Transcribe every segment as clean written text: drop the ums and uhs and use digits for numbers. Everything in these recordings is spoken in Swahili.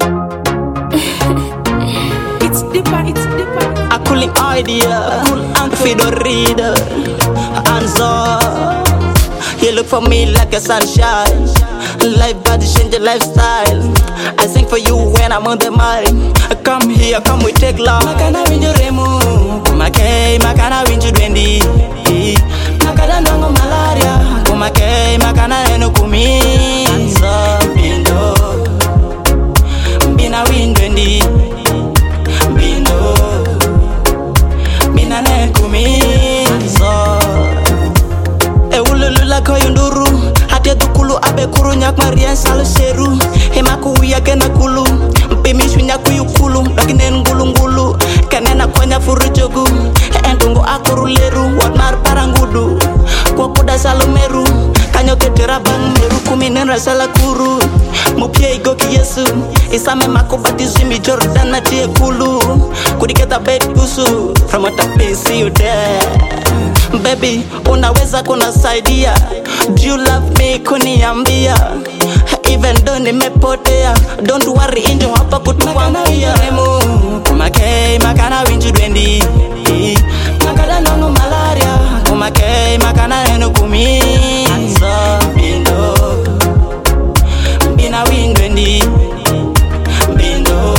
It's deeper. A cooling idea, and Fido reader, and so you look for me like a sunshine. Life body change your lifestyle. I sing for you when I'm on the mic. Come here, come we take love. Makana winju remu, kumakei makana winju dwendi. Makada nongo malaria, kumakei makana enu kumi. Anso bindo, bina windwendi. Bindo, bina nen kumi. Anso, ululula koyunduru. Hati dukulu abe kuru nyak marian salu seru. Hemaku uya kena kulu. Mpimi swinya kuyukulu. Lakinen ngulu. Kanena konya furu jogu. Endungu akuru leru. Watmar parangudu. Kwa kuda salu meru. Kanyo ketera bang meru. Kuminen rasala kuru. Mupie igoki yesu. Isame mako batizimi Jordan na tie kulu. Kudiketa bed kusu. From what I pay, see you there. Baby, unaweza kuna saidia. Do you love me kuniambia? Even though nimepotea, don't worry injo hapa kutuambia. Kumakei makana winju dwendi. Makada nongo malaria. Kumakei makana enu kumi. Anso bindo, bina windwendi. Bindo,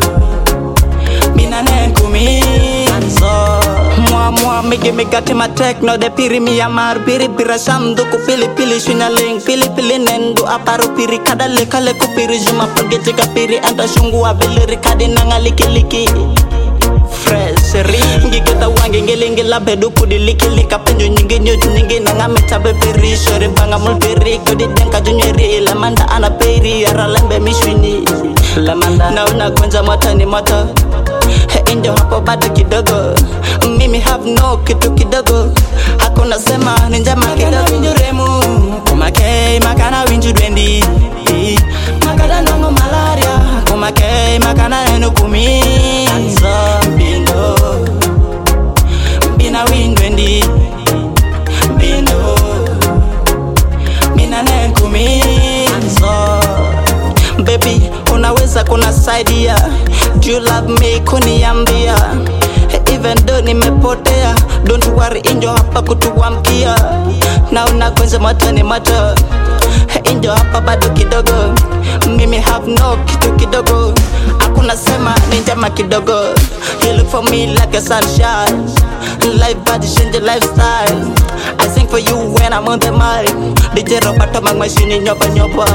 bina nen kumi. Anso Mwa me gati ma techno de piri mi amar piri pira sam duku pili pili shunya ling pili pili nendu aparu piri kada lekale ku piri juma pergi jika piri anta shungu abeliri kadi nanga liki fresh ringi kita wangi ngelingi labe duku di lika penju nyingi nanga metabe piri shori banga mul piri kodi denka junyeri lamanda ana piri ara lembe mishwini lamanda na una kwenza mata ni mata Injo hapo bado kidogo. Mimi have no kitu kidogo. Hakuna sema ninjama kidogo. Winju remu, kumakei makana winju dwendi. Makada nongo malaria. Kumakei makana enu kumi. Anso bindo, bina windwendi. Bindo, bina nen kumi. Anso baby, unaweza kuna saidia. Do you love me kuniambia? Even though nimepotea, don't worry injo hapa kutuamkia. Na unakwenza mata ni mata. Injo hapa bado kidogo. Mimi have no kitu kidogo. Hakuna sema ninjama kidogo. You look for me like a sunshine. Life body change your lifestyle. I sing for you when I'm on the mic. DJ Roberto mag machine nyoba.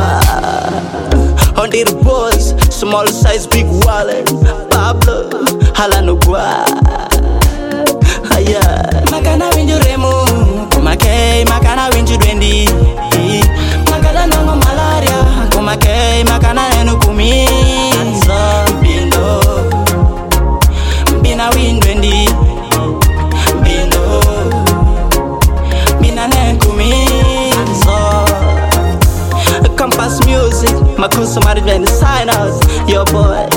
On the boss, small size, big wallet. Pablo, halanugwa. Aya, makana winju remu, kumakei makana winju dwendi. Makada nongo malaria, kumakei makana enu kumi. Anso bindo, bina windwendi. Bindo, bina nen kumi. Anso Compass Music, Makusa Maribel, sign us, your boy.